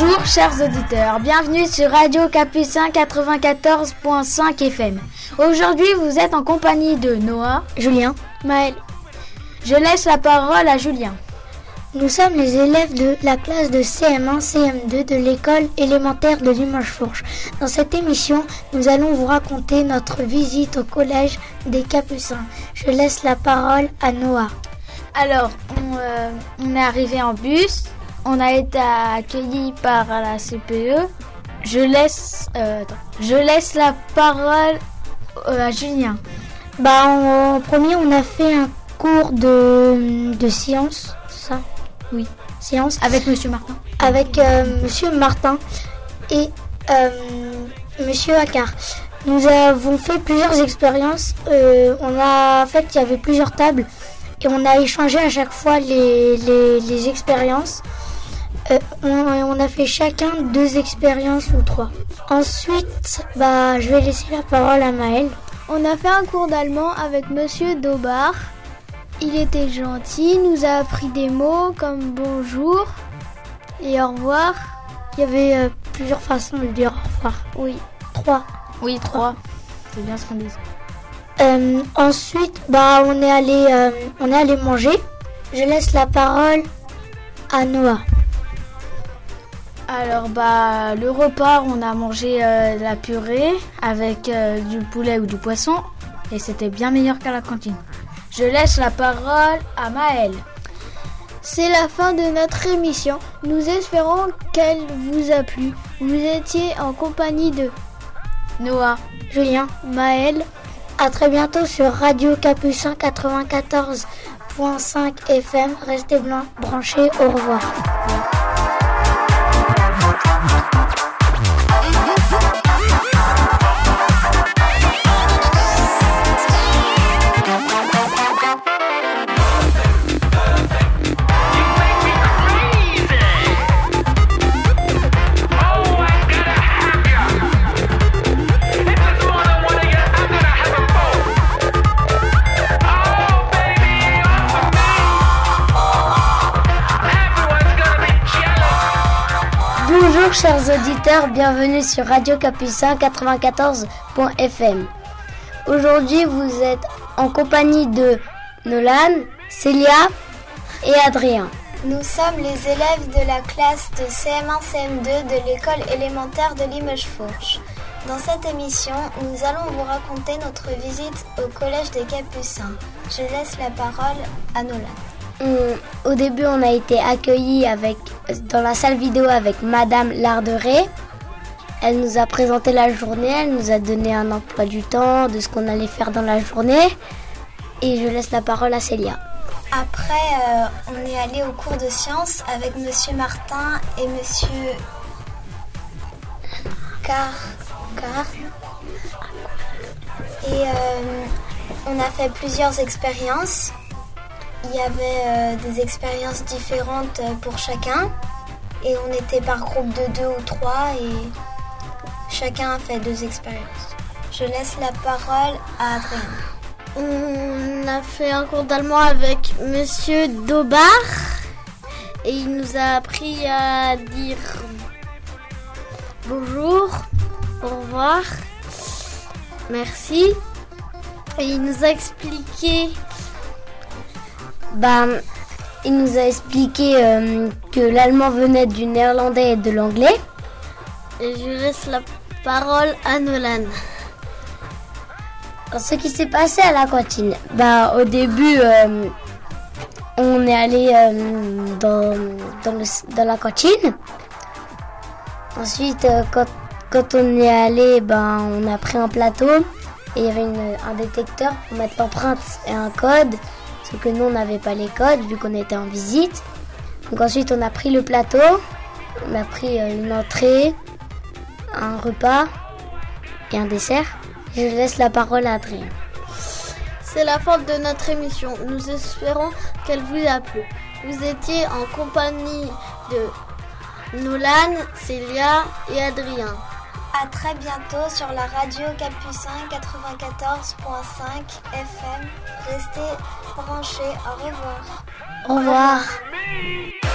Bonjour chers auditeurs, bienvenue sur Radio Capucin 94.5 FM. Aujourd'hui vous êtes en compagnie de Noah, Julien, Maël. Je laisse la parole à Julien. Nous sommes les élèves de la classe de CM1, CM2 de l'école élémentaire de Limoges-Fourches. Dans cette émission, nous allons vous raconter notre visite au collège des Capucins. Je laisse la parole à Noah. Alors, on est arrivé en bus, on a été accueillis par la CPE. Je laisse la parole à Julien. En premier, on a fait un cours de sciences, c'est ça ? Oui. Sciences. Avec Monsieur Martin. Avec Monsieur Martin et Monsieur Accard. Nous avons fait plusieurs expériences. Il y avait plusieurs tables et on a échangé à chaque fois les expériences. On a fait chacun 2 expériences ou 3. Ensuite, je vais laisser la parole à Maël. On a fait un cours d'allemand avec Monsieur Dobar. Il était gentil, nous a appris des mots comme bonjour et au revoir. Il y avait plusieurs façons de dire au revoir. Oui. 3. Oui, 3. C'est bien ce qu'on dit. Ensuite, on est allé manger. Je laisse la parole à Noah. Alors, le repas, on a mangé la purée avec du poulet ou du poisson et c'était bien meilleur qu'à la cantine. Je laisse la parole à Maël. C'est la fin de notre émission. Nous espérons qu'elle vous a plu. Vous étiez en compagnie de Noah, Julien, Maël. À très bientôt sur Radio Capucin 94.5 FM. Restez branchés. Au revoir. Bonjour chers auditeurs, bienvenue sur Radio Capucin 94.FM. Aujourd'hui vous êtes en compagnie de Nolan, Célia et Adrien. Nous sommes les élèves de la classe de CM1, CM2 de l'école élémentaire de Limoges-Fourches. Dans cette émission, nous allons vous raconter notre visite au collège des Capucins. Je laisse la parole à Nolan. Au début, on a été accueillis dans la salle vidéo avec Madame Larderet. Elle nous a présenté la journée, elle nous a donné un emploi du temps, de ce qu'on allait faire dans la journée. Et je laisse la parole à Célia. Après, on est allé au cours de sciences avec Monsieur Martin et Monsieur Car. Et on a fait plusieurs expériences. Il y avait des expériences différentes pour chacun et on était par groupe de 2 ou 3 et chacun a fait 2 expériences. Je laisse la parole à Adrien. On a fait un cours d'allemand avec Monsieur Dobar et il nous a appris à dire bonjour, au revoir, merci et il nous a expliqué que l'allemand venait du néerlandais et de l'anglais. Et je laisse la parole à Nolan. Alors, ce qui s'est passé à la cantine, au début, on est allé dans la cantine. Ensuite, quand on est allé, on a pris un plateau et il y avait un détecteur pour mettre l'empreinte et un code. Sauf que nous, on n'avait pas les codes vu qu'on était en visite. Donc ensuite, on a pris le plateau, on a pris une entrée, un repas et un dessert. Je laisse la parole à Adrien. C'est la fin de notre émission. Nous espérons qu'elle vous a plu. Vous étiez en compagnie de Nolan, Célia et Adrien. À très bientôt sur la radio Capucin 94.5 FM. Restez branchés. Au revoir. Au revoir.